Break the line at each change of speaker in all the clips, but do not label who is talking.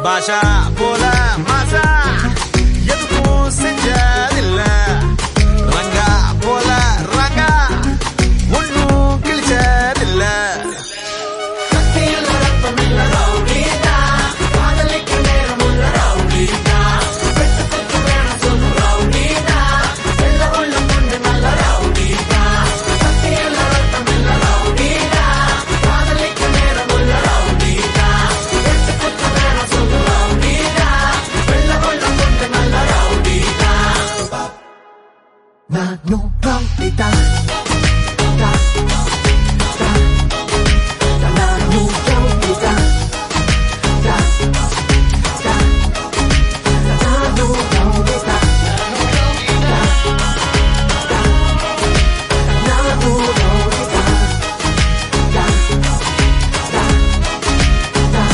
பாஷா போல மாசா எதுவும் செஞ்சதில்ல ரங்கா போல ரங்கா ஒன்னும் கிழிச்சதில்ல
No rowdita, da, da, da, na no rowdita, da, da, da, no rowdita, da, da, na no rowdita, da, da, da.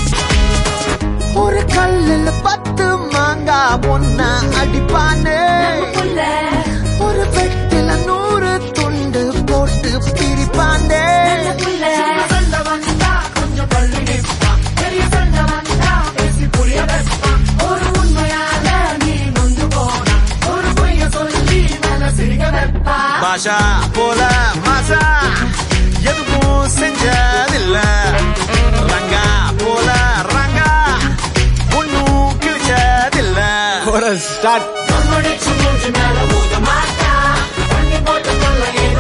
ஒரு கல்லுல 10 மாங்கா ஒன்னா அடிப்பானே ஒரு பெட்டில 100 துண்டு போட்டு பிரிப்பாண்டே சண்டை வந்தா கொஞ்சம் பள்ளி நிற்பான் பெரிய சண்டை வந்தா பேசி புரிய வைப்பான் ஒரு உண்மையால நீ நொந்து போனா ஒரு பொய்ய சொல்லி மேல சிரிக்க வைப்பா
பாஷா போல மாசா எதுவும் செஞ்சதில்ல ரங்கா போல ரங்கா ஒன்னும் கிழிச்சதில்ல
ஸ்டார்ட்
மேல ஊத மாட்டா பண்ணி போட்டு கொள்ள